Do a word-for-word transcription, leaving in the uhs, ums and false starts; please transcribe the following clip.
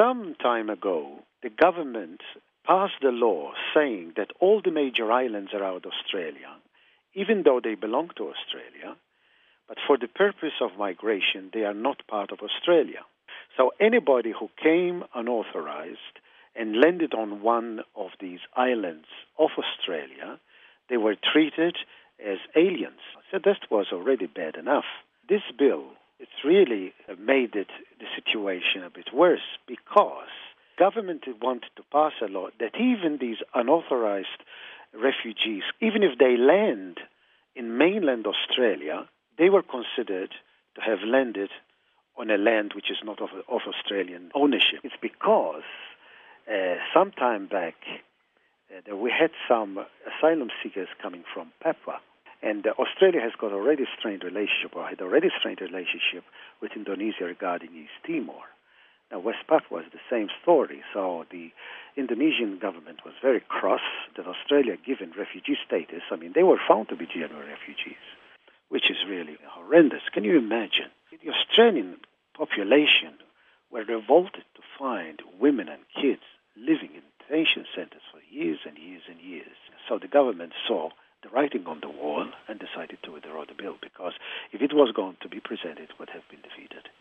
some time ago, the government passed a law saying that all the major islands around Australia, even though they belong to Australia, but for the purpose of migration, they are not part of Australia. So anybody who came unauthorized and landed on one of these islands of Australia, they were treated as aliens. So that was already bad enough. This bill, it's really made it, the situation a bit worse, because government wanted to pass a law that even these unauthorized refugees, even if they land in mainland Australia, they were considered to have landed on a land which is not of, of Australian ownership. It's because uh, some time back uh, we had some asylum seekers coming from Papua, and uh, Australia has got already a strained relationship, or had already a strained relationship with Indonesia regarding East Timor. Now, West Papua is the same story, so the Indonesian government was very cross that Australia given refugee status. I mean, they were found to be genuine refugees, which is really horrendous. Can you imagine? The Australian population were revolted to find women and kids living in detention centers for years and years and years. So the government saw the writing on the wall and decided to withdraw the bill, because if it was going to be presented, it would have been defeated.